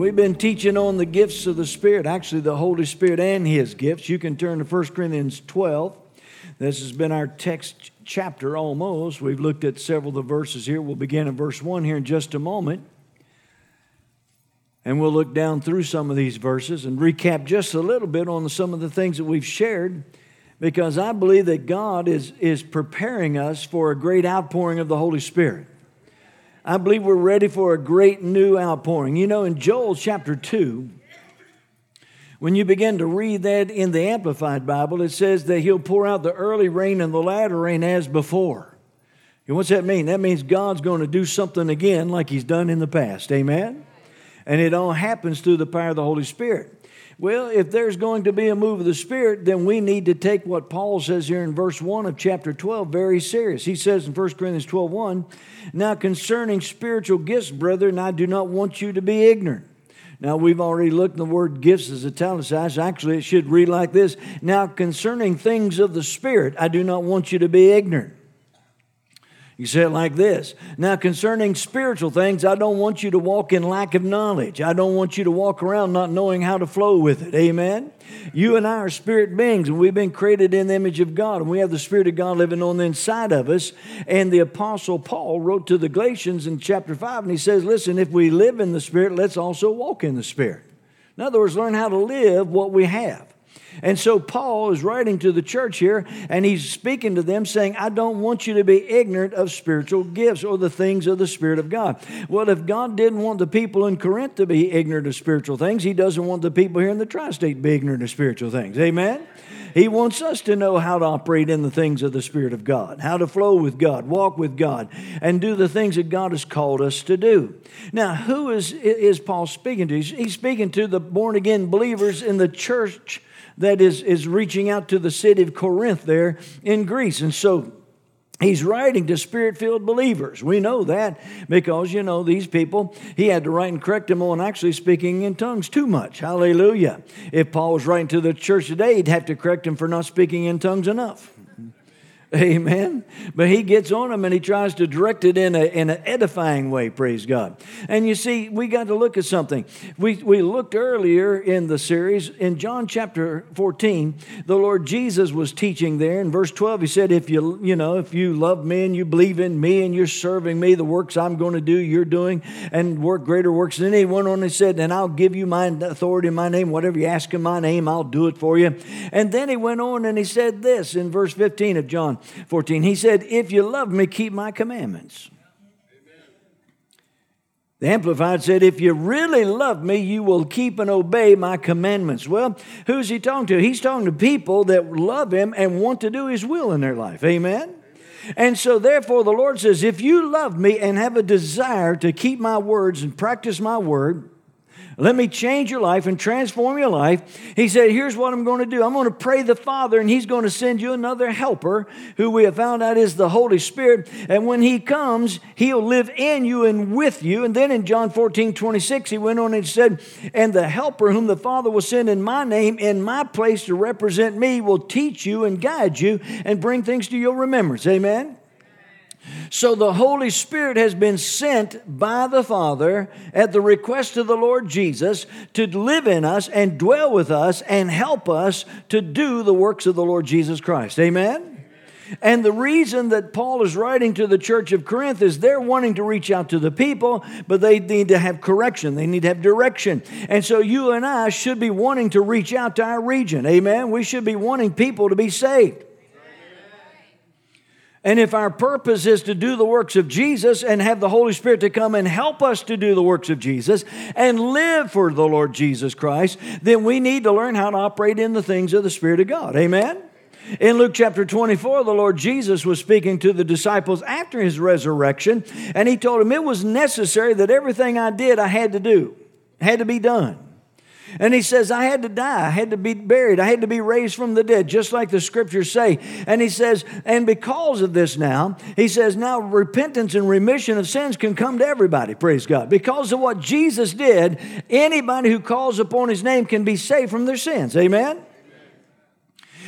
We've been teaching on the gifts of the Spirit, actually the Holy Spirit and His gifts. You can turn to 1 Corinthians 12. This has been our text chapter almost. We've looked at several of the verses here. We'll begin in verse 1 here in just a moment. And we'll look down through some of these verses and recap just a little bit on some of the things that we've shared, because I believe that God is preparing us for a great outpouring of the Holy Spirit. I believe we're ready for a great new outpouring. You know, in Joel chapter 2, when you begin to read that in the Amplified Bible, it says that He'll pour out the early rain and the latter rain as before. And what's that mean? That means God's going to do something again like He's done in the past. Amen? And it all happens through the power of the Holy Spirit. Well, if there's going to be a move of the Spirit, then we need to take what Paul says here in verse 1 of chapter 12 very serious. He says in 1 Corinthians 12:1, "Now concerning spiritual gifts, brethren, I do not want you to be ignorant." Now, we've already looked at the word gifts as italicized. Actually, it should read like this: "Now concerning things of the Spirit, I do not want you to be ignorant." You say it like this: "Now concerning spiritual things, I don't want you to walk in lack of knowledge. I don't want you to walk around not knowing how to flow with it." Amen? You and I are spirit beings, and we've been created in the image of God, and we have the Spirit of God living on the inside of us. And the Apostle Paul wrote to the Galatians in chapter 5, and he says, listen, if we live in the Spirit, let's also walk in the Spirit. In other words, learn how to live what we have. And so Paul is writing to the church here, and he's speaking to them saying, I don't want you to be ignorant of spiritual gifts or the things of the Spirit of God. Well, if God didn't want the people in Corinth to be ignorant of spiritual things, He doesn't want the people here in the tri-state to be ignorant of spiritual things. Amen? He wants us to know how to operate in the things of the Spirit of God, how to flow with God, walk with God, and do the things that God has called us to do. Now, who is Paul speaking to? He's speaking to the born-again believers in the church that is reaching out to the city of Corinth there in Greece. And so he's writing to Spirit-filled believers. We know that because, you know, these people, he had to write and correct them on actually speaking in tongues too much. Hallelujah. If Paul was writing to the church today, he'd have to correct them for not speaking in tongues enough. Amen. But he gets on them and he tries to direct it in an edifying way, praise God. And you see, we got to look at something. We looked earlier in the series, in John chapter 14, the Lord Jesus was teaching there. In verse 12, He said, if you love me and you believe in me and you're serving me, the works I'm going to do, you're doing, and work greater works than He went on and said, and I'll give you my authority in my name. Whatever you ask in my name, I'll do it for you. And then He went on and He said this in verse 15 of John 14. He said, if you love me, keep my commandments. Amen. The Amplified said, if you really love me, you will keep and obey my commandments. Well, who's He talking to? He's talking to people that love Him and want to do His will in their life. Amen? And so therefore the Lord says, if you love me and have a desire to keep my words and practice my word, let me change your life and transform your life. He said, here's what I'm going to do. I'm going to pray the Father, and He's going to send you another helper who we have found out is the Holy Spirit. And when He comes, He'll live in you and with you. And then in John 14:26, He went on and said, and the helper whom the Father will send in my name, in my place to represent me, will teach you and guide you and bring things to your remembrance. Amen? So the Holy Spirit has been sent by the Father at the request of the Lord Jesus to live in us and dwell with us and help us to do the works of the Lord Jesus Christ. Amen? And the reason that Paul is writing to the church of Corinth is they're wanting to reach out to the people, but they need to have correction. They need to have direction. And so you and I should be wanting to reach out to our region. Amen? We should be wanting people to be saved. And if our purpose is to do the works of Jesus and have the Holy Spirit to come and help us to do the works of Jesus and live for the Lord Jesus Christ, then we need to learn how to operate in the things of the Spirit of God. Amen? In Luke chapter 24, the Lord Jesus was speaking to the disciples after His resurrection, and He told them it was necessary that everything I did, I had to do, had to be done. And He says, I had to die, I had to be buried, I had to be raised from the dead, just like the Scriptures say. And He says, and because of this now, He says, now repentance and remission of sins can come to everybody, praise God. Because of what Jesus did, anybody who calls upon His name can be saved from their sins, amen?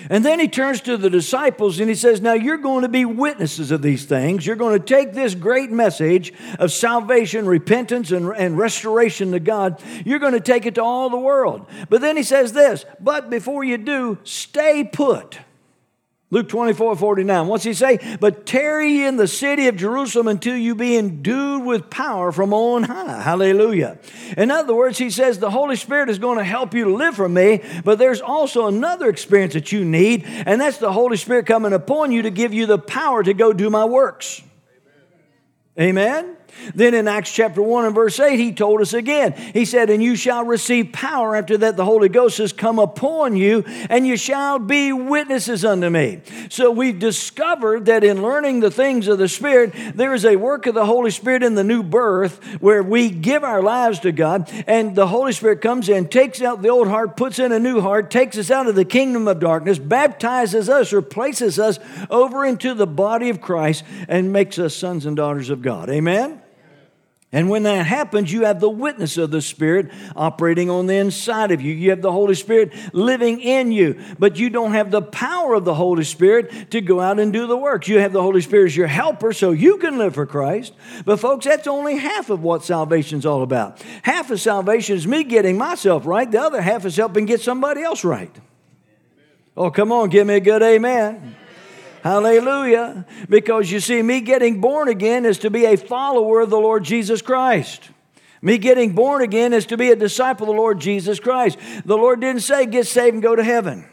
And then he turns to the disciples and he says, now you're going to be witnesses of these things. You're going to take this great message of salvation, repentance, and restoration to God. You're going to take it to all the world. But then he says this, but before you do, stay put. Luke 24:49. What's he say? But tarry in the city of Jerusalem until you be endued with power from on high. Hallelujah. In other words, he says the Holy Spirit is going to help you to live for me, but there's also another experience that you need, and that's the Holy Spirit coming upon you to give you the power to go do my works. Amen? Then in Acts chapter 1 and verse 8, he told us again. He said, and you shall receive power after that the Holy Ghost has come upon you, and you shall be witnesses unto me. So we've discovered that in learning the things of the Spirit, there is a work of the Holy Spirit in the new birth where we give our lives to God, and the Holy Spirit comes in, takes out the old heart, puts in a new heart, takes us out of the kingdom of darkness, baptizes us or places us over into the body of Christ, and makes us sons and daughters of God. Amen? And when that happens, you have the witness of the Spirit operating on the inside of you. You have the Holy Spirit living in you, but you don't have the power of the Holy Spirit to go out and do the works. You have the Holy Spirit as your helper so you can live for Christ. But folks, that's only half of what salvation's all about. Half of salvation is me getting myself right. The other half is helping get somebody else right. Oh, come on, give me a good amen. Hallelujah. Because you see, me getting born again is to be a follower of the Lord Jesus Christ. Me getting born again is to be a disciple of the Lord Jesus Christ. The Lord didn't say get saved and go to heaven.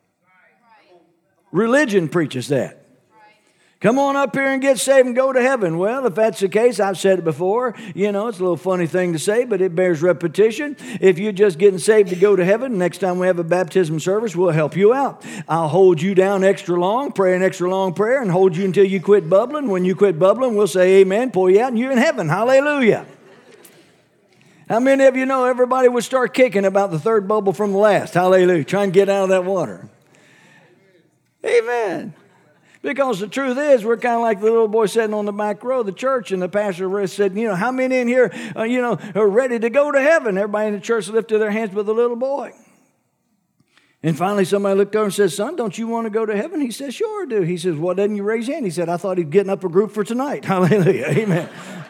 Religion preaches that. Come on up here and get saved and go to heaven. Well, if that's the case, I've said it before. You know, it's a little funny thing to say, but it bears repetition. If you're just getting saved to go to heaven, next time we have a baptism service, we'll help you out. I'll hold you down extra long, pray an extra long prayer, and hold you until you quit bubbling. When you quit bubbling, we'll say amen, pull you out, and you're in heaven. Hallelujah. How many of you know everybody would start kicking about the third bubble from the last? Hallelujah. Try and get out of that water. Amen. Because the truth is, we're kind of like the little boy sitting on the back row of the church, and the pastor said, you know, how many in here, are ready to go to heaven? Everybody in the church lifted their hands but the little boy. And finally somebody looked over and said, son, don't you want to go to heaven? He said, sure I do. He says, well, doesn't you raise your hand? He said, I thought he'd getting up a group for tonight. Hallelujah. Amen.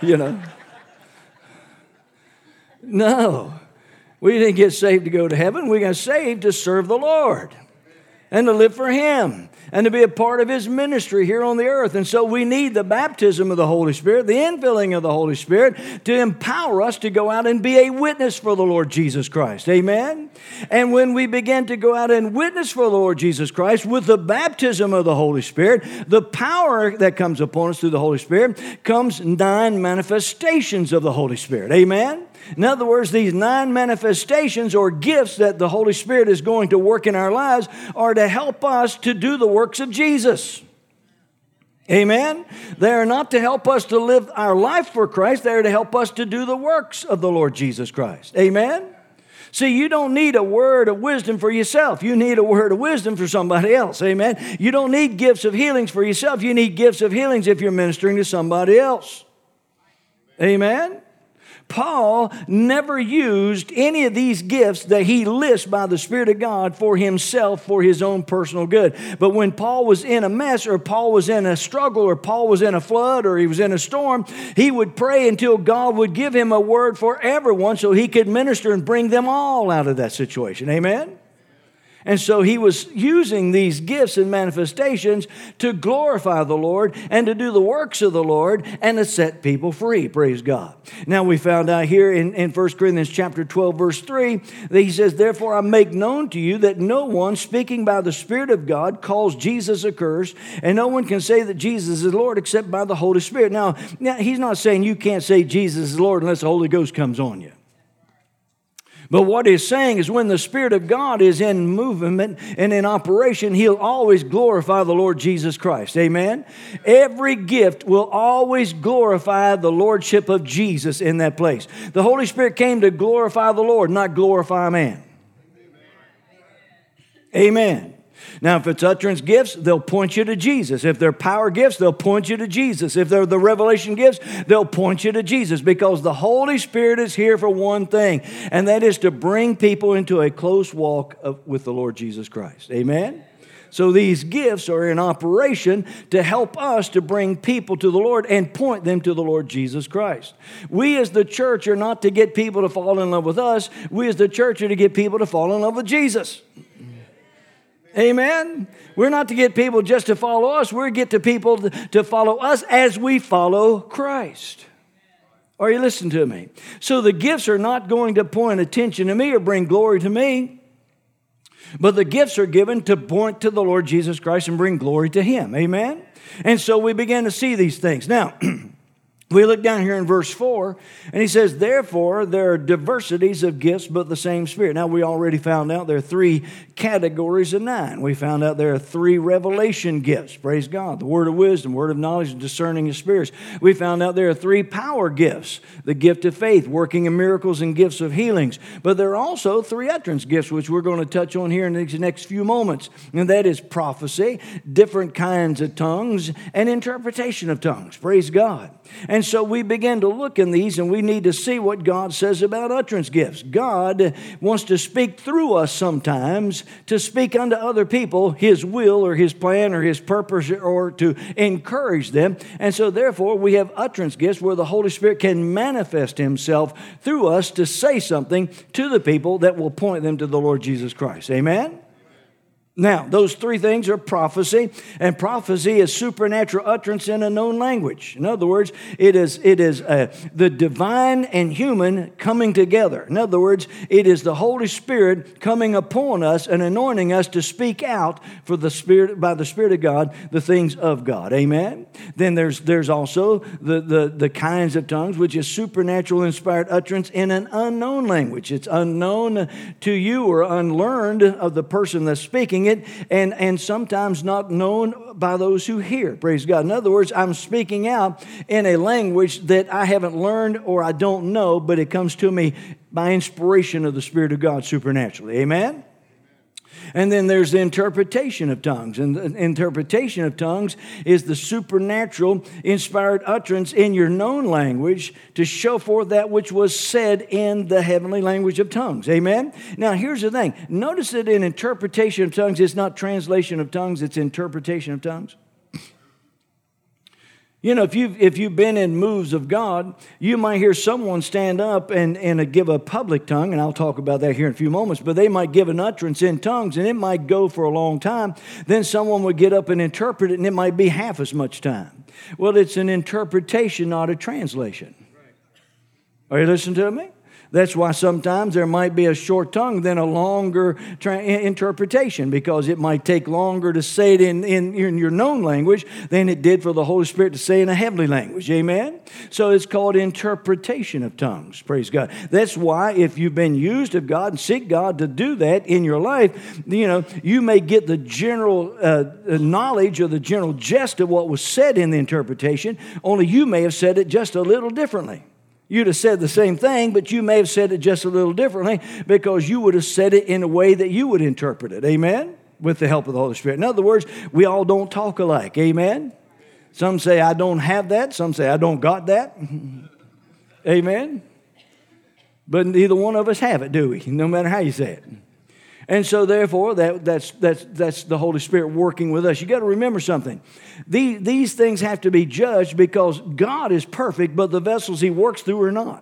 No, we didn't get saved to go to heaven. We got saved to serve the Lord and to live for Him and to be a part of His ministry here on the earth. And so we need the baptism of the Holy Spirit, the infilling of the Holy Spirit to empower us to go out and be a witness for the Lord Jesus Christ. Amen? And when we begin to go out and witness for the Lord Jesus Christ with the baptism of the Holy Spirit, the power that comes upon us through the Holy Spirit comes 9 manifestations of the Holy Spirit. Amen? In other words, these 9 manifestations or gifts that the Holy Spirit is going to work in our lives are to help us to do the works of Jesus. Amen? They are not to help us to live our life for Christ. They are to help us to do the works of the Lord Jesus Christ. Amen? See, you don't need a word of wisdom for yourself. You need a word of wisdom for somebody else. Amen? You don't need gifts of healings for yourself. You need gifts of healings if you're ministering to somebody else. Amen? Paul never used any of these gifts that he lists by the Spirit of God for himself, for his own personal good. But when Paul was in a mess, or Paul was in a struggle, or Paul was in a flood, or he was in a storm, he would pray until God would give him a word for everyone so he could minister and bring them all out of that situation. Amen? And so he was using these gifts and manifestations to glorify the Lord and to do the works of the Lord and to set people free. Praise God. Now we found out here in 1 Corinthians chapter 12, verse 3, that he says, therefore I make known to you that no one speaking by the Spirit of God calls Jesus accursed, and no one can say that Jesus is Lord except by the Holy Spirit. Now he's not saying you can't say Jesus is Lord unless the Holy Ghost comes on you. But what he's saying is when the Spirit of God is in movement and in operation, He'll always glorify the Lord Jesus Christ. Amen? Every gift will always glorify the Lordship of Jesus in that place. The Holy Spirit came to glorify the Lord, not glorify man. Amen. Now, if it's utterance gifts, they'll point you to Jesus. If they're power gifts, they'll point you to Jesus. If they're the revelation gifts, they'll point you to Jesus, because the Holy Spirit is here for one thing, and that is to bring people into a close walk with the Lord Jesus Christ. Amen? So these gifts are in operation to help us to bring people to the Lord and point them to the Lord Jesus Christ. We as the church are not to get people to fall in love with us. We as the church are to get people to fall in love with Jesus. Amen? We're not to get people just to follow us. We're to get the people to follow us as we follow Christ. Are you listening to me? So the gifts are not going to point attention to me or bring glory to me. But the gifts are given to point to the Lord Jesus Christ and bring glory to Him. Amen? And so we begin to see these things. Now, we look down here in verse 4, and he says, therefore, there are diversities of gifts, but the same Spirit. Now, we already found out there are 3 categories of 9. We found out there are 3 revelation gifts. Praise God. The word of wisdom, word of knowledge, and discerning of spirits. We found out there are 3 power gifts. The gift of faith, working in miracles, and gifts of healings. But there are also 3 utterance gifts, which we're going to touch on here in these next few moments. And that is prophecy, different kinds of tongues, and interpretation of tongues. Praise God. And so we begin to look in these, and we need to see what God says about utterance gifts. God wants to speak through us sometimes to speak unto other people His will or His plan or His purpose or to encourage them. And so therefore we have utterance gifts where the Holy Spirit can manifest Himself through us to say something to the people that will point them to the Lord Jesus Christ. Amen? Now, those 3 things are prophecy, and prophecy is supernatural utterance in a known language. In other words, it is the divine and human coming together. In other words, it is the Holy Spirit coming upon us and anointing us to speak out for the Spirit, by the Spirit of God, the things of God. Amen? Then there's also the kinds of tongues, which is supernatural inspired utterance in an unknown language. It's unknown to you or unlearned of the person that's speaking it, and sometimes not known by those who hear. Praise God. In other words, I'm speaking out in a language that I haven't learned or I don't know, but it comes to me by inspiration of the Spirit of God supernaturally. Amen? And then there's the interpretation of tongues. And the interpretation of tongues is the supernatural inspired utterance in your known language to show forth that which was said in the heavenly language of tongues. Amen? Now, here's the thing. Notice that in interpretation of tongues, it's not translation of tongues, it's interpretation of tongues. You know, if you've been in moves of God, you might hear someone stand up and give a public tongue, and I'll talk about that here in a few moments, but they might give an utterance in tongues, and it might go for a long time. Then someone would get up and interpret it, and it might be half as much time. Well, it's an interpretation, not a translation. Are you listening to me? That's why sometimes there might be a short tongue than a longer interpretation, because it might take longer to say it in your known language than it did for the Holy Spirit to say in a heavenly language. Amen? So it's called interpretation of tongues. Praise God. That's why if you've been used of God and seek God to do that in your life, you know, you may get the general knowledge or the general gist of what was said in the interpretation, only you may have said it just a little differently. You'd have said the same thing, but you may have said it just a little differently because you would have said it in a way that you would interpret it. Amen? With the help of the Holy Spirit. In other words, we all don't talk alike. Amen? Some say, I don't have that. Some say, I don't got that. Amen? But neither one of us have it, do we? No matter how you say it. And so, therefore, that's the Holy Spirit working with us. You got to remember something. These things have to be judged because God is perfect, but the vessels He works through are not.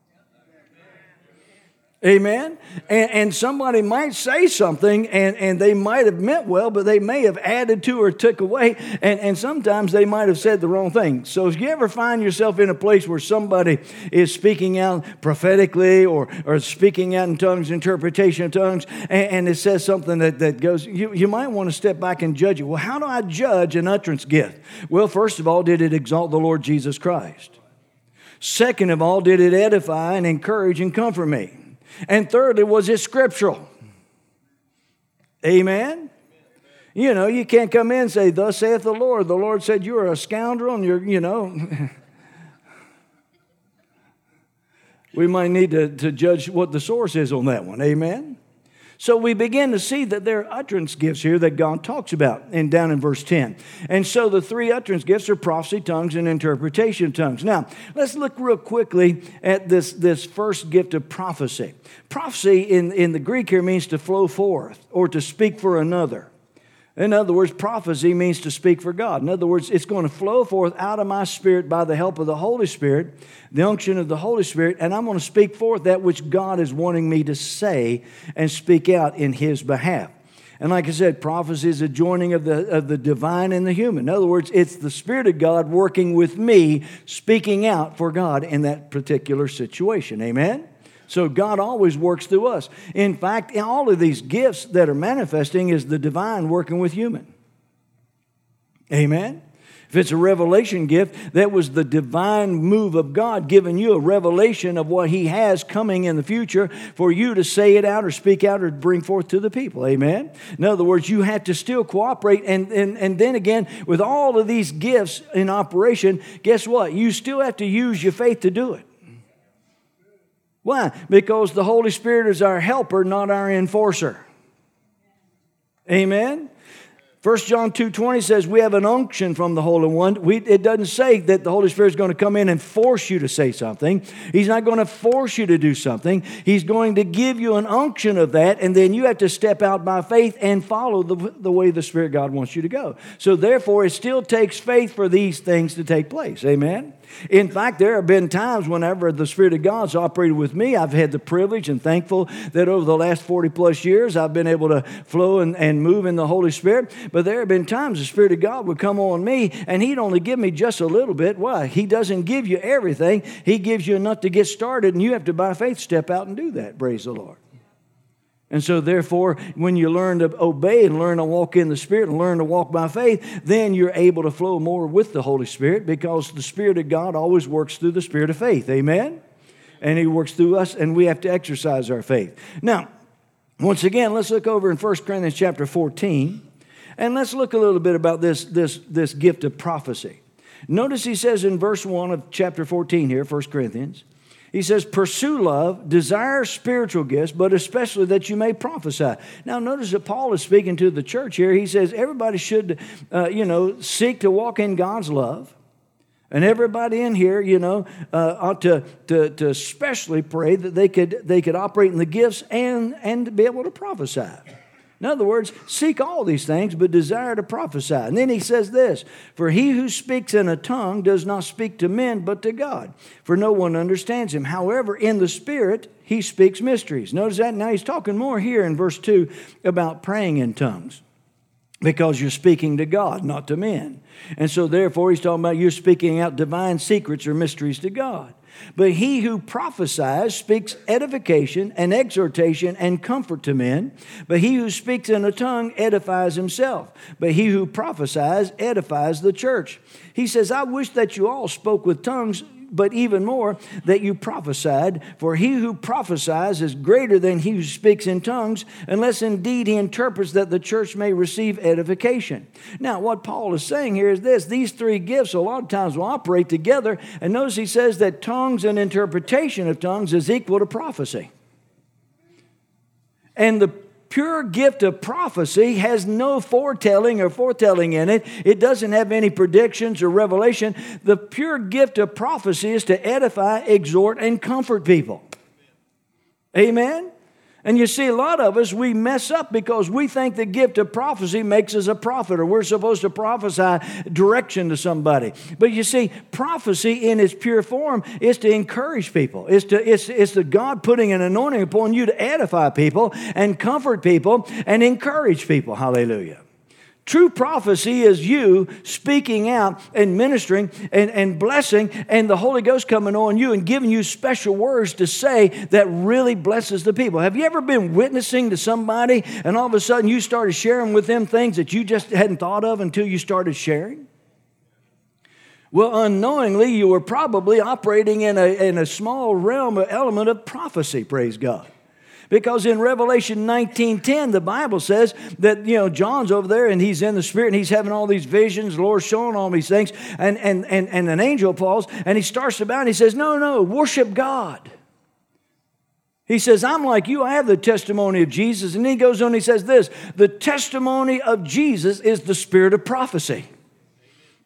Amen? And somebody might say something, and they might have meant well, but they may have added to or took away, and sometimes they might have said the wrong thing. So if you ever find yourself in a place where somebody is speaking out prophetically or speaking out in tongues, interpretation of tongues, and it says something that goes, you might want to step back and judge it. Well, how do I judge an utterance gift? Well, first of all, did it exalt the Lord Jesus Christ? Second of all, did it edify and encourage and comfort me? And thirdly, was it scriptural? Amen? You know, you can't come in and say, thus saith the Lord. The Lord said you are a scoundrel and you're, you know. We might need to judge what the source is on that one. Amen? So we begin to see that there are utterance gifts here that God talks about and down in verse 10. And so the 3 utterance gifts are prophecy, tongues, and interpretation of tongues. Now, let's look real quickly at this first gift of prophecy. Prophecy in the Greek here means to flow forth or to speak for another. In other words, prophecy means to speak for God. In other words, it's going to flow forth out of my spirit by the help of the Holy Spirit, the unction of the Holy Spirit, and I'm going to speak forth that which God is wanting me to say and speak out in His behalf. And like I said, prophecy is a joining of the divine and the human. In other words, it's the Spirit of God working with me, speaking out for God in that particular situation. Amen? So God always works through us. In fact, in all of these gifts that are manifesting is the divine working with human. Amen? If it's a revelation gift, that was the divine move of God giving you a revelation of what He has coming in the future for you to say it out or speak out or bring forth to the people. Amen? In other words, you have to still cooperate. And then again, with all of these gifts in operation, guess what? You still have to use your faith to do it. Why? Because the Holy Spirit is our helper, not our enforcer. Amen? 1 John 2:20 says we have an unction from the Holy One. It doesn't say that the Holy Spirit is going to come in and force you to say something. He's not going to force you to do something. He's going to give you an unction of that, and then you have to step out by faith and follow the way the Spirit God wants you to go. So therefore, it still takes faith for these things to take place. Amen? In fact, there have been times whenever the Spirit of God's operated with me, I've had the privilege and thankful that over the last 40 plus years, I've been able to flow and move in the Holy Spirit. But there have been times the Spirit of God would come on me and He'd only give me just a little bit. Why? He doesn't give you everything. He gives you enough to get started, and you have to, by faith, step out and do that. Praise the Lord. And so therefore, when you learn to obey and learn to walk in the Spirit and learn to walk by faith, then you're able to flow more with the Holy Spirit, because the Spirit of God always works through the Spirit of faith. Amen? And He works through us, and we have to exercise our faith. Now, once again, let's look over in 1 Corinthians chapter 14, and let's look a little bit about this gift of prophecy. Notice he says in verse 1 of chapter 14 here, 1 Corinthians, he says, pursue love, desire spiritual gifts, but especially that you may prophesy. Now, notice that Paul is speaking to the church here. He says everybody should, seek to walk in God's love. And everybody in here, ought to especially pray that they could operate in the gifts and to be able to prophesy. In other words, seek all these things, but desire to prophesy. And then he says this, for he who speaks in a tongue does not speak to men, but to God, for no one understands him. However, in the Spirit, he speaks mysteries. Notice that. Now he's talking more here in verse 2 about praying in tongues, because you're speaking to God, not to men. And so therefore, he's talking about you're speaking out divine secrets or mysteries to God. But he who prophesies speaks edification and exhortation and comfort to men. But he who speaks in a tongue edifies himself. But he who prophesies edifies the church. He says, I wish that you all spoke with tongues, but even more that you prophesied. For he who prophesies is greater than he who speaks in tongues, unless indeed he interprets, that the church may receive edification. Now, what Paul is saying here is this. These three gifts a lot of times will operate together. And notice he says that tongues and interpretation of tongues is equal to prophecy. And the pure gift of prophecy has no foretelling in it. It doesn't have any predictions or revelation. The pure gift of prophecy is to edify, exhort, and comfort people. Amen? And you see, a lot of us, we mess up because we think the gift of prophecy makes us a prophet, or we're supposed to prophesy direction to somebody. But you see, prophecy in its pure form is to encourage people. It's the God putting an anointing upon you to edify people and comfort people and encourage people. Hallelujah. True prophecy is you speaking out and ministering and blessing, and the Holy Ghost coming on you and giving you special words to say that really blesses the people. Have you ever been witnessing to somebody and all of a sudden you started sharing with them things that you just hadn't thought of until you started sharing? Well, unknowingly, you were probably operating in a small realm or element of prophecy, praise God. Because in Revelation 19:10, the Bible says that, John's over there and he's in the Spirit and he's having all these visions. The Lord's showing all these things. And an angel falls and he starts about and he says, no, worship God. He says, I'm like you. I have the testimony of Jesus. And he goes on and he says this, the testimony of Jesus is the spirit of prophecy.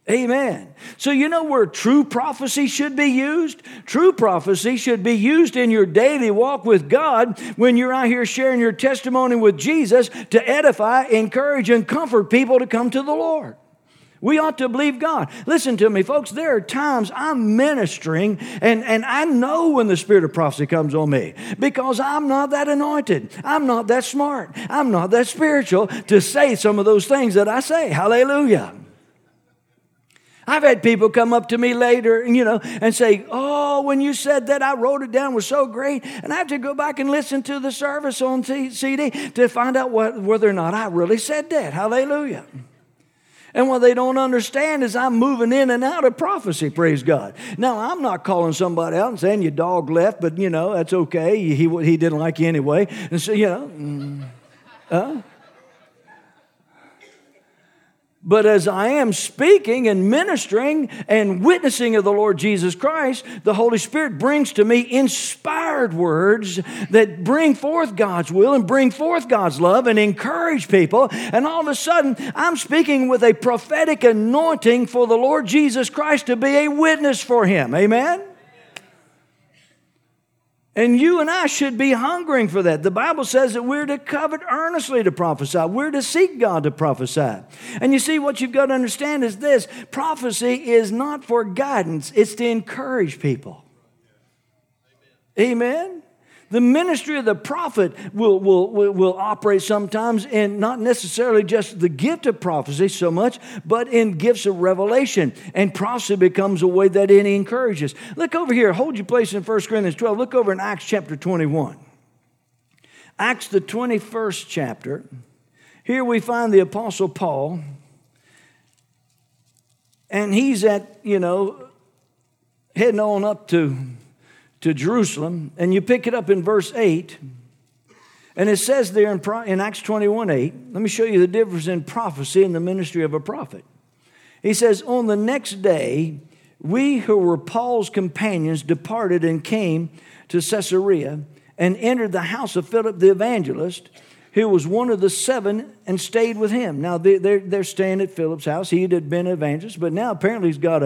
Amen. So you know where true prophecy should be used? True prophecy should be used in your daily walk with God when you're out here sharing your testimony with Jesus to edify, encourage, and comfort people to come to the Lord. We ought to believe God. Listen to me, folks. There are times I'm ministering and I know when the spirit of prophecy comes on me because I'm not that anointed. I'm not that smart. I'm not that spiritual to say some of those things that I say. Hallelujah. I've had people come up to me later, and say, oh, when you said that, I wrote it down, it was so great. And I have to go back and listen to the service on CD to find out whether or not I really said that. Hallelujah. And what they don't understand is I'm moving in and out of prophecy, praise God. Now, I'm not calling somebody out and saying your dog left, but, that's okay. He didn't like you anyway. And so, But as I am speaking and ministering and witnessing of the Lord Jesus Christ, the Holy Spirit brings to me inspired words that bring forth God's will and bring forth God's love and encourage people. And all of a sudden, I'm speaking with a prophetic anointing for the Lord Jesus Christ to be a witness for Him. Amen? And you and I should be hungering for that. The Bible says that we're to covet earnestly to prophesy. We're to seek God to prophesy. And you see, what you've got to understand is this. Prophecy is not for guidance. It's to encourage people. Amen? The ministry of the prophet will operate sometimes in not necessarily just the gift of prophecy so much, but in gifts of revelation. And prophecy becomes a way that it encourages. Look over here. Hold your place in 1 Corinthians 12. Look over in Acts chapter 21. Acts the 21st chapter. Here we find the Apostle Paul. And he's at, heading on up to Jerusalem, and you pick it up in verse 8, and it says there in Acts 21:8, let me show you the difference in prophecy and the ministry of a prophet. He says, on the next day, we who were Paul's companions departed and came to Caesarea and entered the house of Philip the evangelist, who was one of the 7, and stayed with him. Now, they're staying at Philip's house. He had been an evangelist, but now apparently he's got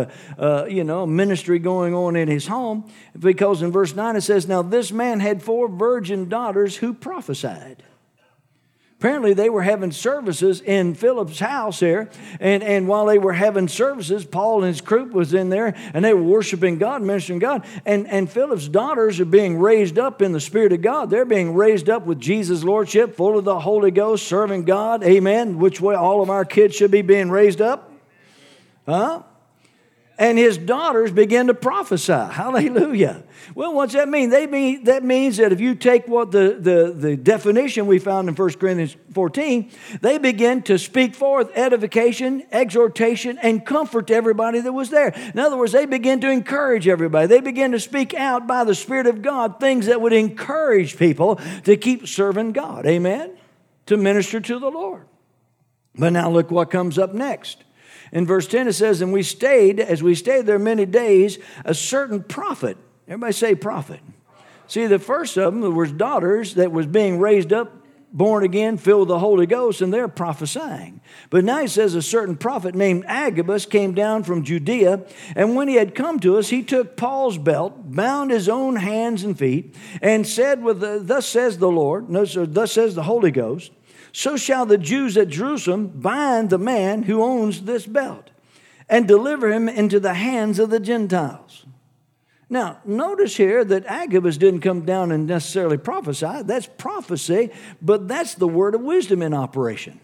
a ministry going on in his home, because in verse 9 it says, now this man had 4 virgin daughters who prophesied. Apparently they were having services in Philip's house here, and while they were having services, Paul and his group was in there, and they were worshiping God, ministering God, and Philip's daughters are being raised up in the Spirit of God. They're being raised up with Jesus' Lordship, full of the Holy Ghost, serving God, amen, which way all of our kids should be being raised up. Huh? And his daughters began to prophesy. Hallelujah. Well, what's that mean? That means that if you take what the definition we found in 1 Corinthians 14, they begin to speak forth edification, exhortation, and comfort to everybody that was there. In other words, they begin to encourage everybody. They begin to speak out by the Spirit of God things that would encourage people to keep serving God. Amen? To minister to the Lord. But now look what comes up next. In verse 10 it says, and as we stayed there many days, a certain prophet. Everybody say prophet. See, the first of them was daughters that was being raised up, born again, filled with the Holy Ghost, and they're prophesying. But now he says a certain prophet named Agabus came down from Judea, and when he had come to us, he took Paul's belt, bound his own hands and feet, and said, thus says the Lord, thus says the Holy Ghost, so shall the Jews at Jerusalem bind the man who owns this belt and deliver him into the hands of the Gentiles. Now, notice here that Agabus didn't come down and necessarily prophesy. That's prophecy, but that's the word of wisdom in operation.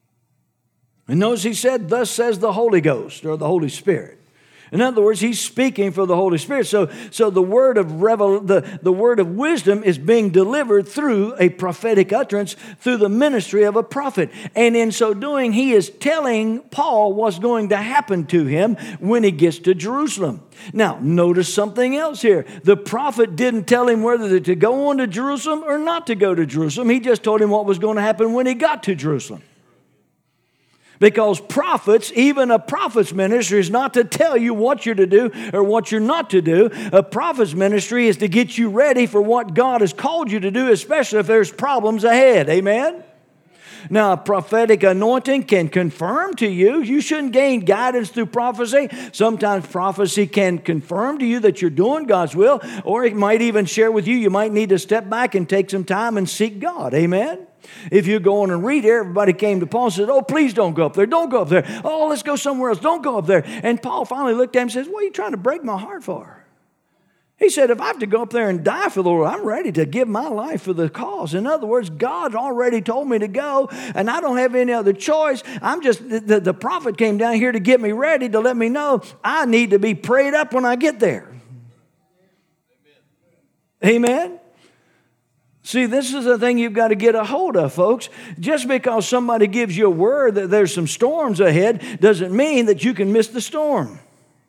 And notice he said, thus says the Holy Ghost, or the Holy Spirit. In other words, he's speaking for the Holy Spirit. So the word of the word of wisdom is being delivered through a prophetic utterance, through the ministry of a prophet. And in so doing, he is telling Paul what's going to happen to him when he gets to Jerusalem. Now, notice something else here. The prophet didn't tell him whether to go on to Jerusalem or not to go to Jerusalem. He just told him what was going to happen when he got to Jerusalem. Because prophets, even a prophet's ministry is not to tell you what you're to do or what you're not to do. A prophet's ministry is to get you ready for what God has called you to do, especially if there's problems ahead. Amen? Now, a prophetic anointing can confirm to you. You shouldn't gain guidance through prophecy. Sometimes prophecy can confirm to you that you're doing God's will, or it might even share with you might need to step back and take some time and seek God. Amen? If you go on and read here, everybody came to Paul and said, oh, please don't go up there. Don't go up there. Oh, let's go somewhere else. Don't go up there. And Paul finally looked at him and says, what are you trying to break my heart for? He said, if I have to go up there and die for the Lord, I'm ready to give my life for the cause. In other words, God already told me to go, and I don't have any other choice. The prophet came down here to get me ready, to let me know I need to be prayed up when I get there. Amen? See, this is the thing you've got to get a hold of, folks. Just because somebody gives you a word that there's some storms ahead doesn't mean that you can miss the storm.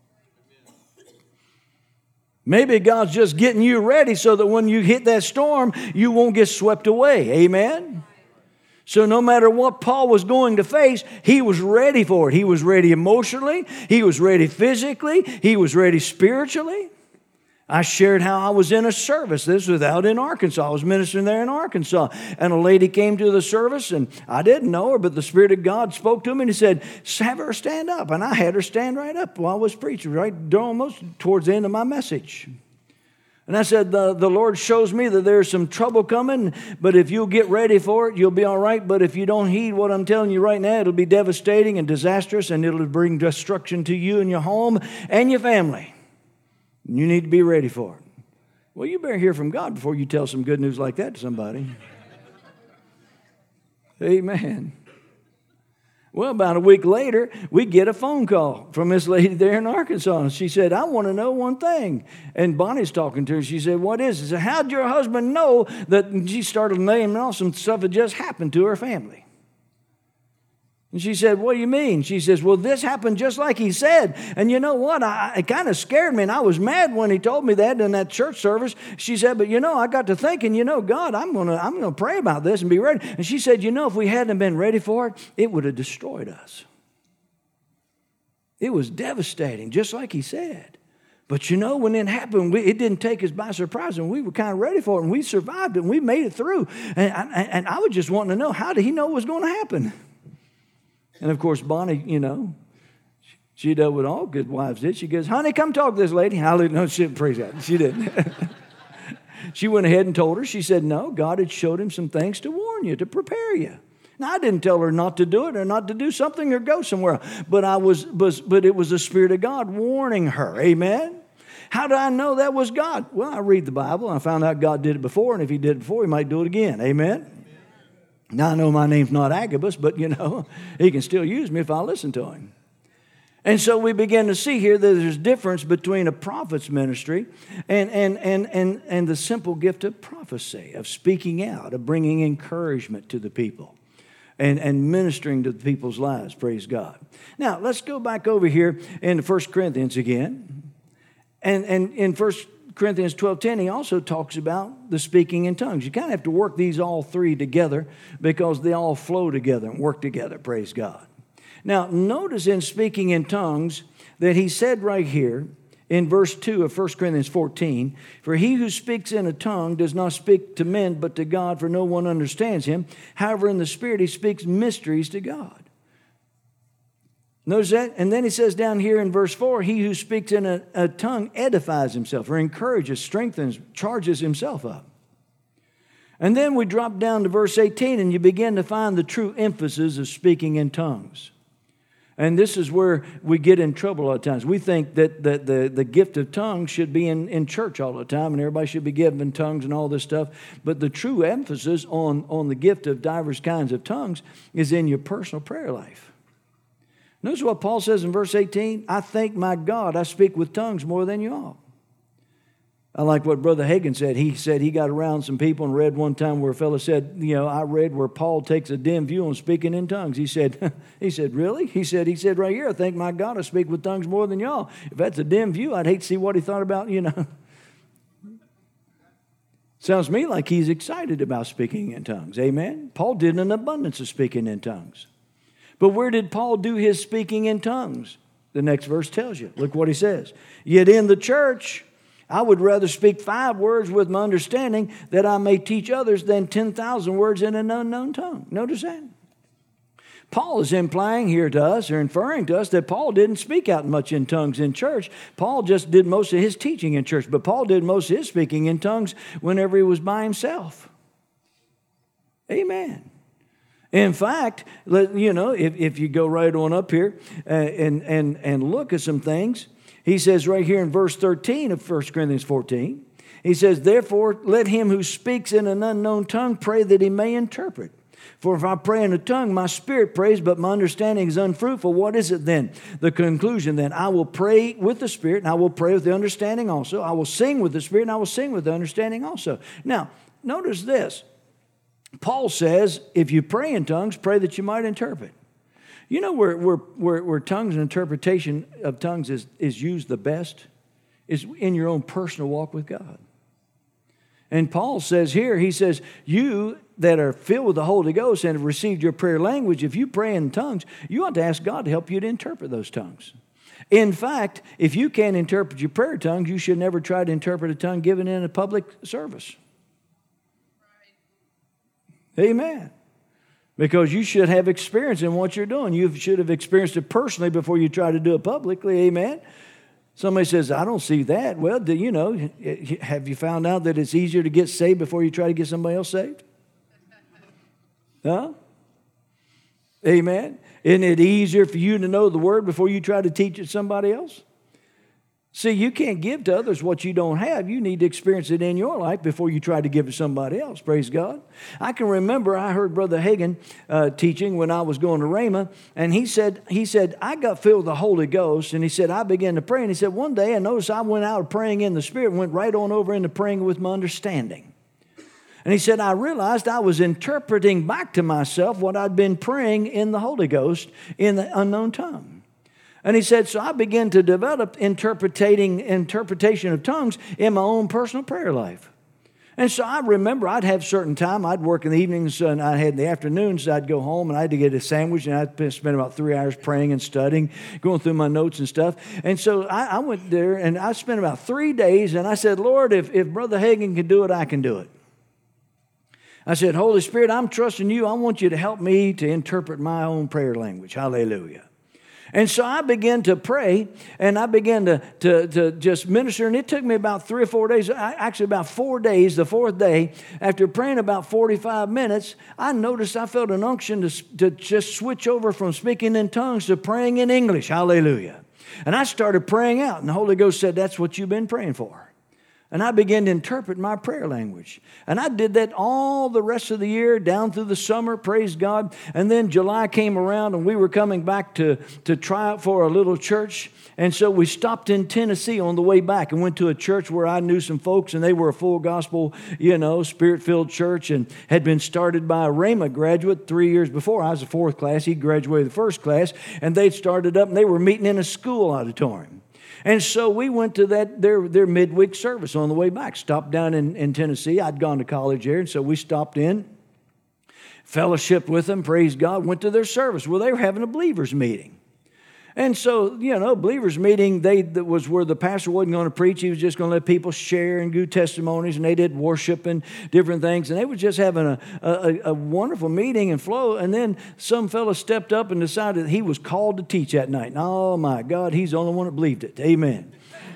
Maybe God's just getting you ready so that when you hit that storm, you won't get swept away. Amen? So no matter what Paul was going to face, he was ready for it. He was ready emotionally. He was ready physically. He was ready spiritually. I shared how I was in a service. This was out in Arkansas. I was ministering there in Arkansas. And a lady came to the service, and I didn't know her, but the Spirit of God spoke to me, and He said, have her stand up. And I had her stand right up while I was preaching, right almost towards the end of my message. And I said, the Lord shows me that there's some trouble coming, but if you'll get ready for it, you'll be all right. But if you don't heed what I'm telling you right now, it'll be devastating and disastrous, and it'll bring destruction to you and your home and your family. You need to be ready for it. Well, you better hear from God before you tell some good news like that to somebody. Amen. Well, about a week later, we get a phone call from this lady there in Arkansas. And she said, I want to know one thing. And Bonnie's talking to her. She said, what is it? She said, how'd your husband know that? And she started naming off some stuff that just happened to her family. And she said, what do you mean? She says, well, this happened just like he said. And you know what? It kind of scared me, and I was mad when he told me that in that church service. She said, but I got to thinking, God, I'm gonna pray about this and be ready. And she said, if we hadn't been ready for it, it would have destroyed us. It was devastating, just like he said. But when it happened, it didn't take us by surprise, and we were kind of ready for it, and we survived it, and we made it through. And I was just wanting to know, how did he know it was going to happen? And, of course, Bonnie, she dealt with all good wives did. She goes, honey, come talk to this lady. Hallelujah. No, she didn't praise God. She didn't. She went ahead and told her. She said, no, God had showed him some things to warn you, to prepare you. Now, I didn't tell her not to do it or not to do something or go somewhere. But it was the Spirit of God warning her. Amen? How did I know that was God? Well, I read the Bible, and I found out God did it before. And if he did it before, he might do it again. Amen? Now, I know my name's not Agabus, but, he can still use me if I listen to him. And so we begin to see here that there's a difference between a prophet's ministry and the simple gift of prophecy, of speaking out, of bringing encouragement to the people and ministering to the people's lives. Praise God. Now, let's go back over here in 1 Corinthians again. And in 1 Corinthians 12:10, he also talks about the speaking in tongues. You kind of have to work these all three together because they all flow together and work together, praise God. Now, notice in speaking in tongues that he said right here in verse 2 of 1 Corinthians 14, for he who speaks in a tongue does not speak to men but to God, for no one understands him. However, in the Spirit he speaks mysteries to God. Notice that? And then he says down here in verse 4, he who speaks in a tongue edifies himself or encourages, strengthens, charges himself up. And then we drop down to verse 18 and you begin to find the true emphasis of speaking in tongues. And this is where we get in trouble a lot of times. We think that the gift of tongues should be in church all the time and everybody should be given tongues and all this stuff. But the true emphasis on the gift of diverse kinds of tongues is in your personal prayer life. Notice what Paul says in verse 18. I thank my God I speak with tongues more than you all. I like what Brother Hagin said. He said he got around some people and read one time where a fellow said, I read where Paul takes a dim view on speaking in tongues. He said, really? He said right here, I thank my God I speak with tongues more than y'all. If that's a dim view, I'd hate to see what he thought about, Sounds to me like he's excited about speaking in tongues. Amen? Paul did an abundance of speaking in tongues. But where did Paul do his speaking in tongues? The next verse tells you. Look what he says. Yet in the church, I would rather speak 5 words with my understanding that I may teach others than 10,000 words in an unknown tongue. Notice that? Paul is implying here to us, or inferring to us, that Paul didn't speak out much in tongues in church. Paul just did most of his teaching in church, but Paul did most of his speaking in tongues whenever he was by himself. Amen. In fact, if you go right on up here and look at some things, he says right here in verse 13 of 1 Corinthians 14, he says, therefore, let him who speaks in an unknown tongue pray that he may interpret. For if I pray in a tongue, my spirit prays, but my understanding is unfruitful. What is it then? The conclusion then, I will pray with the Spirit, and I will pray with the understanding also. I will sing with the Spirit, and I will sing with the understanding also. Now, notice this. Paul says, if you pray in tongues, pray that you might interpret. You know where tongues and interpretation of tongues is used the best? Is in your own personal walk with God. And Paul says here, he says, you that are filled with the Holy Ghost and have received your prayer language, if you pray in tongues, you ought to ask God to help you to interpret those tongues. In fact, if you can't interpret your prayer tongues, you should never try to interpret a tongue given in a public service. Right. Amen. Because you should have experience in what you're doing. You should have experienced it personally before you try to do it publicly. Amen. Somebody says, I don't see that. Well, have you found out that it's easier to get saved before you try to get somebody else saved? Huh? Amen. Isn't it easier for you to know the word before you try to teach it to somebody else? See, you can't give to others what you don't have. You need to experience it in your life before you try to give it to somebody else. Praise God. I can remember I heard Brother Hagin teaching when I was going to Rhema, and he said, I got filled with the Holy Ghost, and he said, I began to pray, and he said, one day I noticed I went out of praying in the Spirit and went right on over into praying with my understanding. And he said, I realized I was interpreting back to myself what I'd been praying in the Holy Ghost in the unknown tongue. And he said, so I began to develop interpretation of tongues in my own personal prayer life. And so I remember I'd have certain time. I'd work in the evenings and I had in the afternoons. I'd go home and I had to get a sandwich and I'd spend about 3 hours praying and studying, going through my notes and stuff. And so I went there and I spent about 3 days and I said, Lord, if Brother Hagin can do it, I can do it. I said, Holy Spirit, I'm trusting you. I want you to help me to interpret my own prayer language. Hallelujah. And so I began to pray, and I began to just minister, and it took me about 3 or 4 days, actually about 4 days, the fourth day, after praying about 45 minutes, I noticed I felt an unction to just switch over from speaking in tongues to praying in English. Hallelujah. And I started praying out, and the Holy Ghost said, that's what you've been praying for. And I began to interpret my prayer language. And I did that all the rest of the year, down through the summer, praise God. And then July came around, and we were coming back to try out for a little church. And so we stopped in Tennessee on the way back and went to a church where I knew some folks, and they were a full gospel, Spirit-filled church, and had been started by a Rhema graduate 3 years before. I was the fourth class. He graduated the first class. And they'd started up, and they were meeting in a school auditorium. And so we went to their midweek service on the way back. Stopped down in Tennessee. I'd gone to college there, and so we stopped in, fellowshiped with them, praise God, went to their service. Well, they were having a believers meeting. And so, believers meeting, that was where the pastor wasn't going to preach. He was just going to let people share and give testimonies, and they did worship and different things. And they were just having a wonderful meeting and flow. And then some fellow stepped up and decided that he was called to teach that night. And oh, my God, he's the only one that believed it. Amen.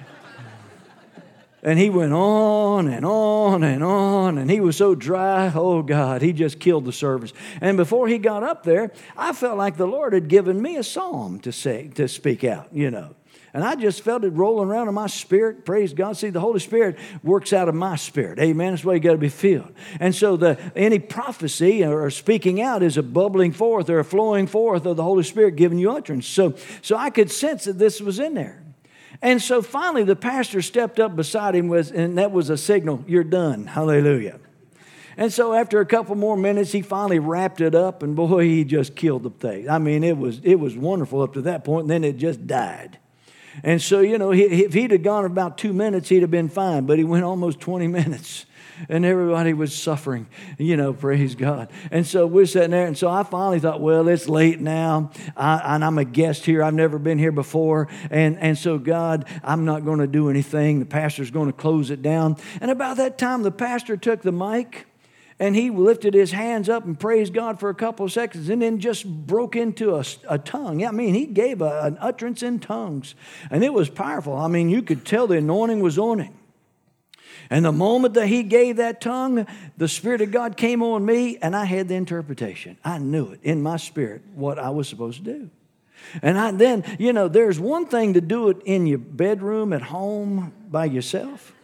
And he went on and on and on, and he was so dry. Oh, God, he just killed the service. And before he got up there, I felt like the Lord had given me a psalm to speak out, And I just felt it rolling around in my spirit. Praise God. See, the Holy Spirit works out of my spirit. Amen. That's why you got to be filled. And so any prophecy or speaking out is a bubbling forth or a flowing forth of the Holy Spirit giving you utterance. So I could sense that this was in there. And so finally the pastor stepped up beside him, and that was a signal, you're done. Hallelujah. And so after a couple more minutes, he finally wrapped it up, and boy, he just killed the thing. I mean, it was wonderful up to that point, and then it just died. And so, if he'd have gone about 2 minutes, he'd have been fine, but he went almost 20 minutes. And everybody was suffering, praise God. And so we're sitting there. And so I finally thought, well, it's late now. And I'm a guest here. I've never been here before. And so, God, I'm not going to do anything. The pastor's going to close it down. And about that time, the pastor took the mic And he lifted his hands up and praised God for a couple of seconds and then just broke into a tongue. I mean, he gave an utterance in tongues. And it was powerful. I mean, you could tell the anointing was on him. And the moment that he gave that tongue, the Spirit of God came on me and I had the interpretation. I knew it in my spirit what I was supposed to do. And then, there's one thing to do it in your bedroom at home by yourself.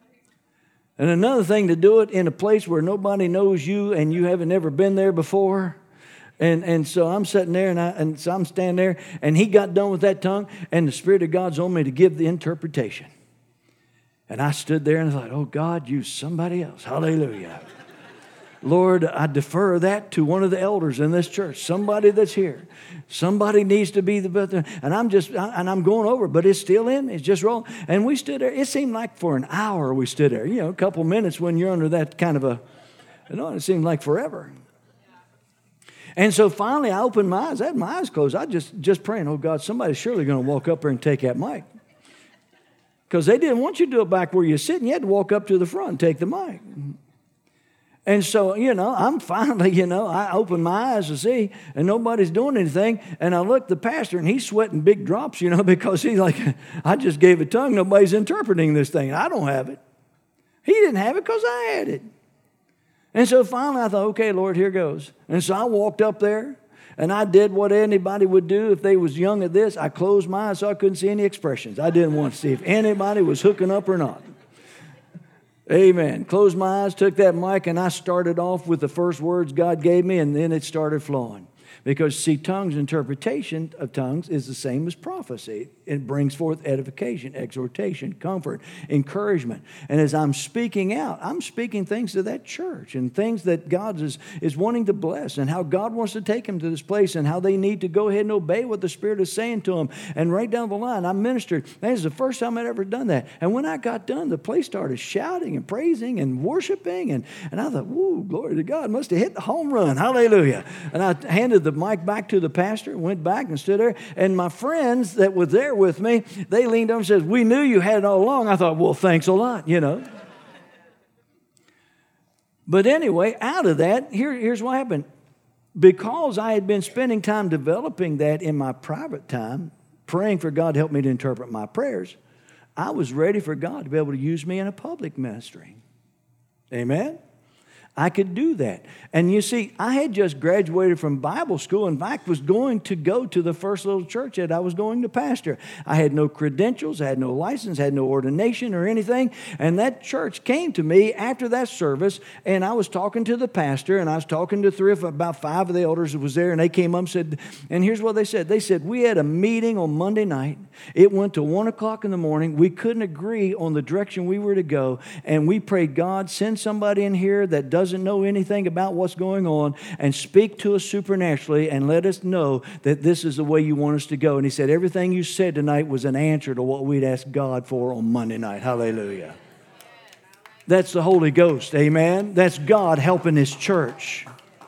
And another thing to do it in a place where nobody knows you and you haven't ever been there before. And so I'm sitting there and so I'm standing there and he got done with that tongue and the Spirit of God's on me to give the interpretation. And I stood there and I thought, oh God, use somebody else. Hallelujah. Lord, I defer that to one of the elders in this church, somebody that's here. Somebody needs to be the, and I'm going over, but it's still in me. It's just rolling. And we stood there. It seemed like for an hour we stood there. A couple minutes when you're under that kind of it seemed like forever. And so finally I opened my eyes. I had my eyes closed. I just praying, oh God, somebody's surely going to walk up there and take that mic. Because they didn't want you to do it back where you're sitting. You had to walk up to the front and take the mic. And so, I'm finally, I open my eyes to see, and nobody's doing anything. And I look at the pastor, and he's sweating big drops, because he's like, I just gave a tongue. Nobody's interpreting this thing. I don't have it. He didn't have it because I had it. And so finally I thought, okay, Lord, here goes. And so I walked up there, and I did what anybody would do if they was young at this. I closed my eyes so I couldn't see any expressions. I didn't want to see if anybody was hooking up or not. Amen. Closed my eyes, took that mic, and I started off with the first words God gave me, and then it started flowing. Because, see, tongues, interpretation of tongues is the same as prophecy. It brings forth edification, exhortation, comfort, encouragement. And as I'm speaking out, I'm speaking things to that church and things that God is wanting to bless and how God wants to take them to this place and how they need to go ahead and obey what the Spirit is saying to them. And right down the line, I ministered. That is the first time I'd ever done that. And when I got done, the place started shouting and praising and worshiping. And I thought, whoa, glory to God, must have hit the home run. Hallelujah. And I handed the mic back to the pastor, went back and stood there. And my friends that were there with me, they leaned over and said, we knew you had it all along. I thought, well, thanks a lot, But anyway, out of that, here's what happened. Because I had been spending time developing that in my private time, praying for God to help me to interpret my prayers, I was ready for God to be able to use me in a public ministry. Amen? I could do that. And you see, I had just graduated from Bible school. In fact, was going to go to the first little church that I was going to pastor. I had no credentials, I had no license, had no ordination or anything. And that church came to me after that service, and I was talking to the pastor, and I was talking to about 5 of the elders that was there, and they came up and said, and here's what they said. They said, we had a meeting on Monday night. It went to 1 o'clock in the morning. We couldn't agree on the direction we were to go, and we prayed, God, send somebody in here that doesn't know anything about what's going on and speak to us supernaturally and let us know that this is the way you want us to go. And he said, everything you said tonight was an answer to what we'd asked God for on Monday night. Hallelujah. That's the Holy Ghost. Amen. That's God helping His church.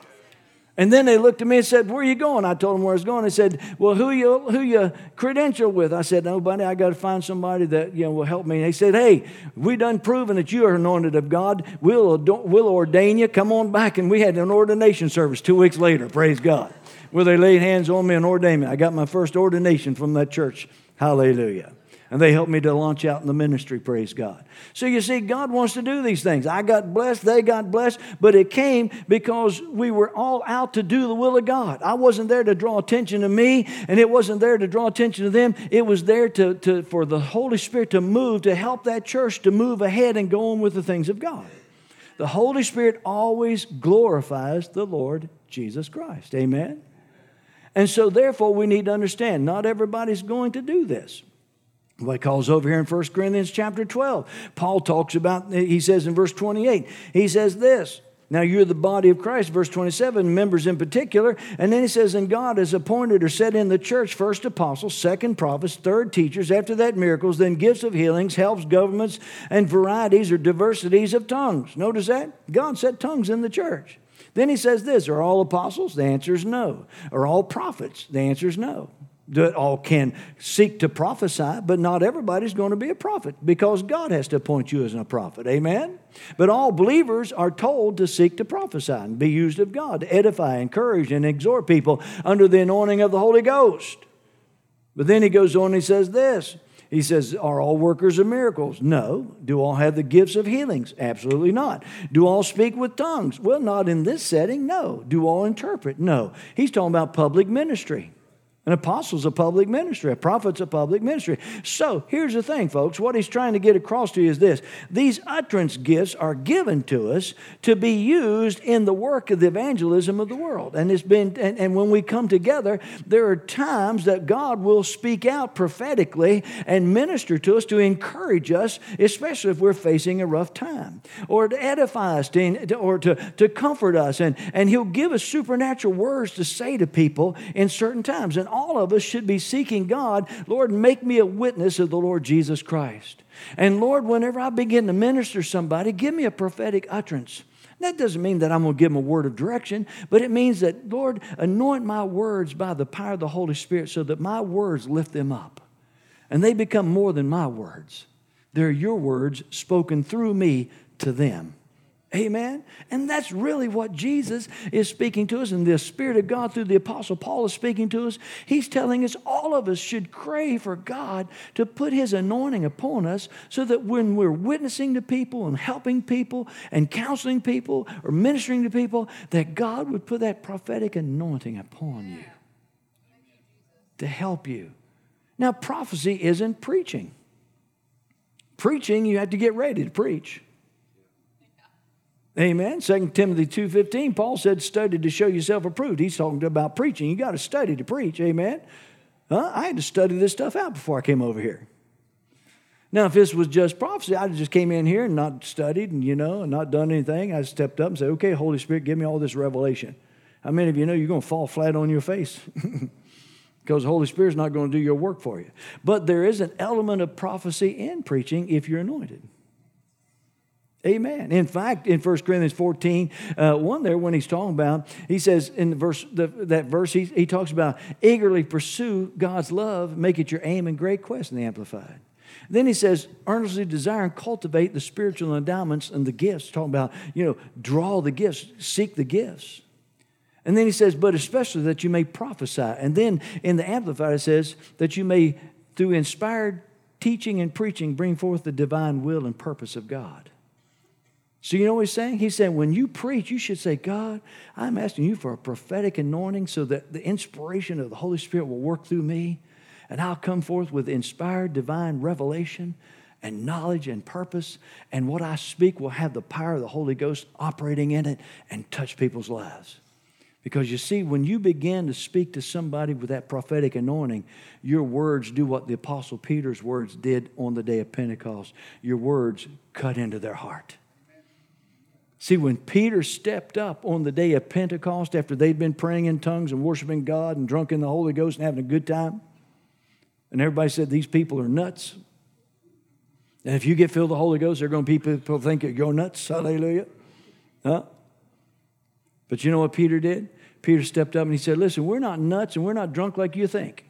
And then they looked at me and said, where are you going? I told them where I was going. They said, well, who you credential with? I said, nobody. I got to find somebody that will help me. And they said, hey, we done proven that you are anointed of God. We'll ordain you. Come on back. And we had an ordination service 2 weeks later. Praise God. Where they laid hands on me and ordained me. I got my first ordination from that church. Hallelujah. And they helped me to launch out in the ministry, praise God. So you see, God wants to do these things. I got blessed, they got blessed, but it came because we were all out to do the will of God. I wasn't there to draw attention to me, and it wasn't there to draw attention to them. It was there for the Holy Spirit to move, to help that church to move ahead and go on with the things of God. The Holy Spirit always glorifies the Lord Jesus Christ. Amen? And so therefore we need to understand, not everybody's going to do this. What he calls over here in 1 Corinthians chapter 12. Paul talks about, he says in verse 28, he says this, now you're the body of Christ, verse 27, members in particular. And then he says, and God has appointed or set in the church first apostles, second prophets, third teachers, after that miracles, then gifts of healings, helps, governments, and varieties or diversities of tongues. Notice that? God set tongues in the church. Then he says this, are all apostles? The answer is no. Are all prophets? The answer is no. that all can seek to prophesy, but not everybody's going to be a prophet because God has to appoint you as a prophet. Amen? But all believers are told to seek to prophesy and be used of God to edify, encourage, and exhort people under the anointing of the Holy Ghost. But then he goes on and he says this. He says, are all workers of miracles? No. Do all have the gifts of healings? Absolutely not. Do all speak with tongues? Well, not in this setting, no. Do all interpret? No. He's talking about public ministry. An apostle's a public ministry. A prophet's a public ministry. So here's the thing, folks. What he's trying to get across to you is this. These utterance gifts are given to us to be used in the work of the evangelism of the world. And and when we come together, there are times that God will speak out prophetically and minister to us to encourage us, especially if we're facing a rough time, or to edify us, or to comfort us. And he'll give us supernatural words to say to people in certain times. And all of us should be seeking God, Lord, make me a witness of the Lord Jesus Christ. And Lord, whenever I begin to minister to somebody, give me a prophetic utterance. That doesn't mean that I'm going to give them a word of direction, but it means that, Lord, anoint my words by the power of the Holy Spirit so that my words lift them up. And they become more than my words. They're your words spoken through me to them. Amen? And that's really what Jesus is speaking to us, and the Spirit of God through the Apostle Paul is speaking to us. He's telling us all of us should crave for God to put His anointing upon us so that when we're witnessing to people and helping people and counseling people or ministering to people, that God would put that prophetic anointing upon you to help you. Now, prophecy isn't preaching. Preaching, you have to get ready to preach. Amen. 2 Timothy 2:15, Paul said, study to show yourself approved. He's talking about preaching. You got to study to preach. Amen. I had to study this stuff out before I came over here. Now, if this was just prophecy, I just came in here and not studied and, and not done anything. I stepped up and said, okay, Holy Spirit, give me all this revelation. How many of you know you're going to fall flat on your face? Because the Holy Spirit's not going to do your work for you. But there is an element of prophecy in preaching if you're anointed. Amen. In fact, in 1 Corinthians 14, 1 there, when he's talking about, he says in that verse, he talks about eagerly pursue God's love, make it your aim and great quest in the Amplified. Then he says, earnestly desire and cultivate the spiritual endowments and the gifts. Talking about, draw the gifts, seek the gifts. And then he says, but especially that you may prophesy. And then in the Amplified, it says that you may, through inspired teaching and preaching, bring forth the divine will and purpose of God. So you know what he's saying? He's saying when you preach, you should say, God, I'm asking you for a prophetic anointing so that the inspiration of the Holy Spirit will work through me, and I'll come forth with inspired divine revelation and knowledge and purpose, and what I speak will have the power of the Holy Ghost operating in it and touch people's lives. Because you see, when you begin to speak to somebody with that prophetic anointing, your words do what the Apostle Peter's words did on the day of Pentecost. Your words cut into their heart. See, when Peter stepped up on the day of Pentecost after they'd been praying in tongues and worshiping God and drunk in the Holy Ghost and having a good time, and everybody said, these people are nuts. And if you get filled with the Holy Ghost, they're going to people think you're nuts. Hallelujah. Huh? But you know what Peter did? Peter stepped up and he said, listen, we're not nuts and we're not drunk like you think.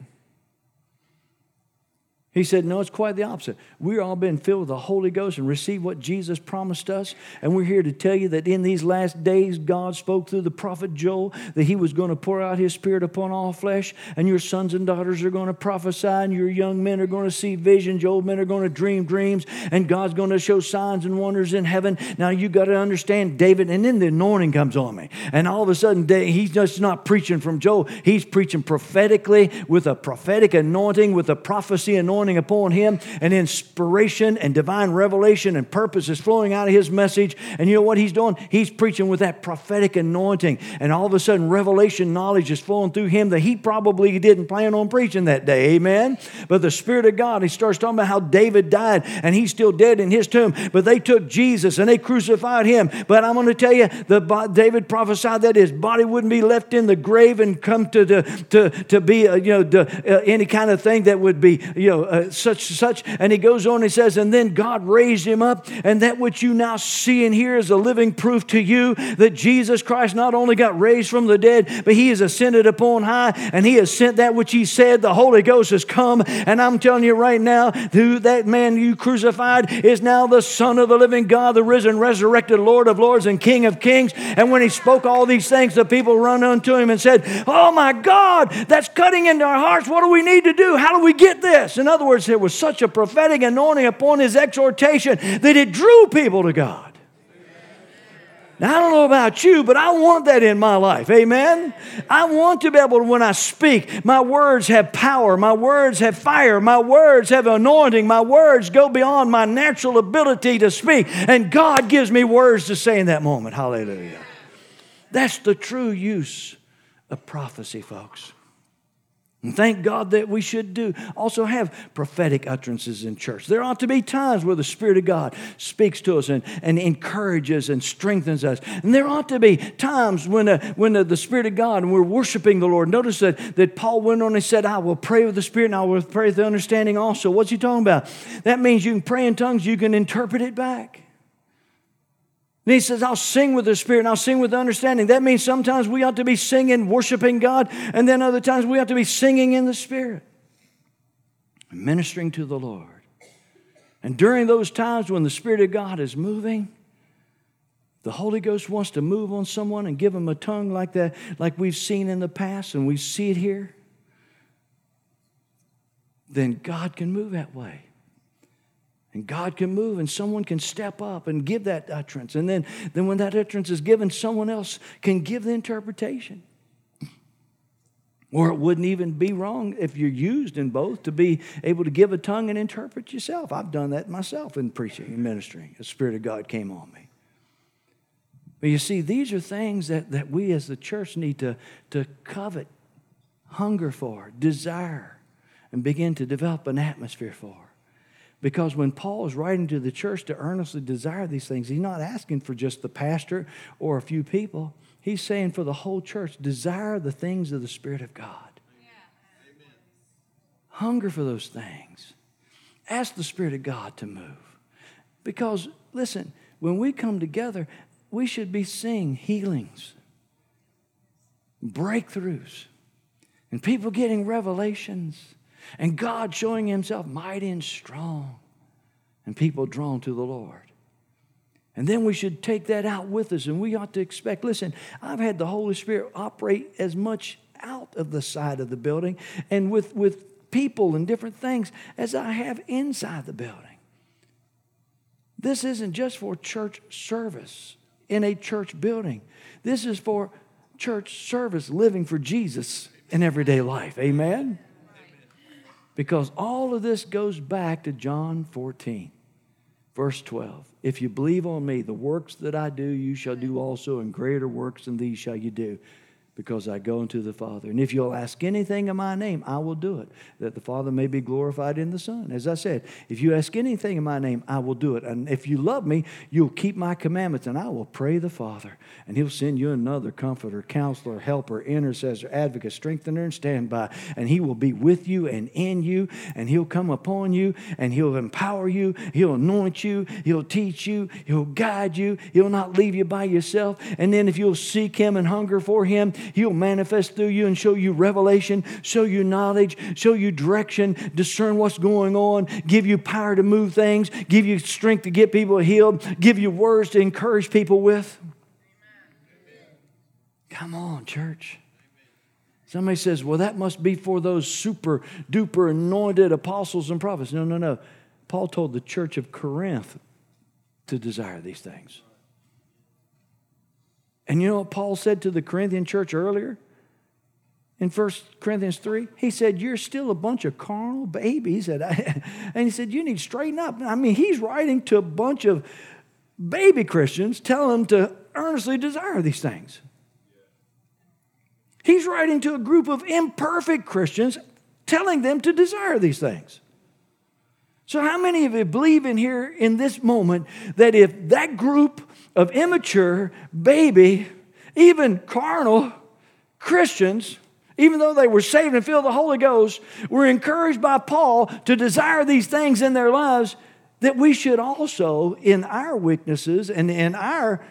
He said, no, it's quite the opposite. We've all been filled with the Holy Ghost and received what Jesus promised us. And we're here to tell you that in these last days, God spoke through the prophet Joel that He was going to pour out His Spirit upon all flesh. And your sons and daughters are going to prophesy. And your young men are going to see visions. Your old men are going to dream dreams. And God's going to show signs and wonders in heaven. Now, you got to understand David. And then the anointing comes on me. And all of a sudden, he's just not preaching from Joel. He's preaching prophetically with a prophetic anointing, with a prophecy anointing upon him, and inspiration and divine revelation and purpose is flowing out of his message. And you know what he's doing? He's preaching with that prophetic anointing, and all of a sudden revelation knowledge is flowing through him that he probably didn't plan on preaching that day. Amen. But the Spirit of God, he starts talking about how David died and he's still dead in his tomb, but they took Jesus and they crucified him. But I'm going to tell you, David prophesied that his body wouldn't be left in the grave and come to be any kind of thing that would be such. And he goes on, he says, and then God raised him up, and that which you now see and hear is a living proof to you that Jesus Christ not only got raised from the dead, but he has ascended upon high, and he has sent that which he said. The Holy Ghost has come, and I'm telling you right now, who that man you crucified is now the Son of the living God, the risen, resurrected Lord of lords and King of kings. And when he spoke all these things, the people run unto him and said, oh my God, that's cutting into our hearts. What do we need to do? How do we get this? In other words, there was such a prophetic anointing upon his exhortation that it drew people to God. Now, I don't know about you, but I want that in my life. Amen? I want to be able to, when I speak, my words have power. My words have fire. My words have anointing. My words go beyond my natural ability to speak. And God gives me words to say in that moment. Hallelujah. That's the true use of prophecy, folks. And thank God that we should also have prophetic utterances in church. There ought to be times where the Spirit of God speaks to us and encourages and strengthens us. And there ought to be times when the Spirit of God, and we're worshiping the Lord. Notice that Paul went on and said, I will pray with the Spirit and I will pray with the understanding also. What's he talking about? That means you can pray in tongues, you can interpret it back. And he says, I'll sing with the Spirit and I'll sing with the understanding. That means sometimes we ought to be singing, worshiping God, and then other times we ought to be singing in the Spirit, ministering to the Lord. And during those times when the Spirit of God is moving, the Holy Ghost wants to move on someone and give them a tongue like that, like we've seen in the past and we see it here, then God can move that way. And God can move and someone can step up and give that utterance. And then when that utterance is given, someone else can give the interpretation. Or it wouldn't even be wrong if you're used in both to be able to give a tongue and interpret yourself. I've done that myself in preaching and ministering. The Spirit of God came on me. But you see, these are things that we as the church need to covet, hunger for, desire, and begin to develop an atmosphere for. Because when Paul is writing to the church to earnestly desire these things, he's not asking for just the pastor or a few people. He's saying for the whole church, desire the things of the Spirit of God. Yeah. Hunger for those things. Ask the Spirit of God to move. Because, listen, when we come together, we should be seeing healings, breakthroughs, and people getting revelations. And God showing himself mighty and strong. And people drawn to the Lord. And then we should take that out with us. And we ought to expect, listen, I've had the Holy Spirit operate as much out of the side of the building and with people and different things as I have inside the building. This isn't just for church service in a church building. This is for church service living for Jesus in everyday life. Amen? Because all of this goes back to John 14, verse 12. If you believe on me, the works that I do, you shall do also, and greater works than these shall you do, because I go unto the Father. And if you'll ask anything in my name, I will do it, that the Father may be glorified in the Son. As I said, if you ask anything in my name, I will do it. And if you love me, you'll keep my commandments, and I will pray the Father, and he'll send you another comforter, counselor, helper, intercessor, advocate, strengthener, and standby. And he will be with you and in you, and he'll come upon you, and he'll empower you, he'll anoint you, he'll teach you, he'll guide you, he'll not leave you by yourself. And then if you'll seek him and hunger for him, he'll manifest through you and show you revelation, show you knowledge, show you direction, discern what's going on, give you power to move things, give you strength to get people healed, give you words to encourage people with. Come on, church. Somebody says, well, that must be for those super duper anointed apostles and prophets. No. Paul told the church of Corinth to desire these things. And you know what Paul said to the Corinthian church earlier? In 1 Corinthians 3, he said, you're still a bunch of carnal babies. And he said, you need to straighten up. I mean, he's writing to a bunch of baby Christians, telling them to earnestly desire these things. He's writing to a group of imperfect Christians, telling them to desire these things. So how many of you believe in here in this moment that if that group of immature, baby, even carnal Christians, even though they were saved and filled with the Holy Ghost, were encouraged by Paul to desire these things in their lives, that we should also, in our weaknesses and in our,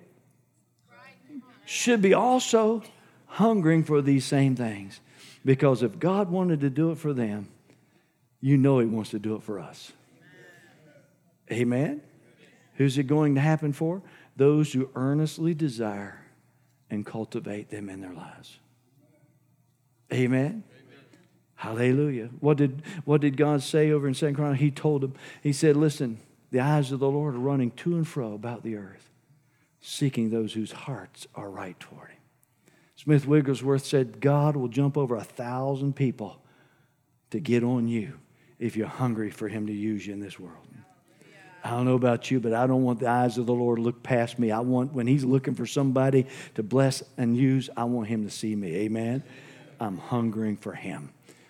should be also hungering for these same things. Because if God wanted to do it for them, you know He wants to do it for us. Amen? Who's it going to happen for? Those who earnestly desire and cultivate them in their lives. Amen? Hallelujah. What did God say over in 2 Chronicles? He told them, He said, listen, the eyes of the Lord are running to and fro about the earth, seeking those whose hearts are right toward Him. Smith Wigglesworth said, God will jump over 1,000 people to get on you if you're hungry for Him to use you in this world. I don't know about you, but I don't want the eyes of the Lord to look past me. I want, when He's looking for somebody to bless and use, I want Him to see me. Amen? I'm hungering for Him.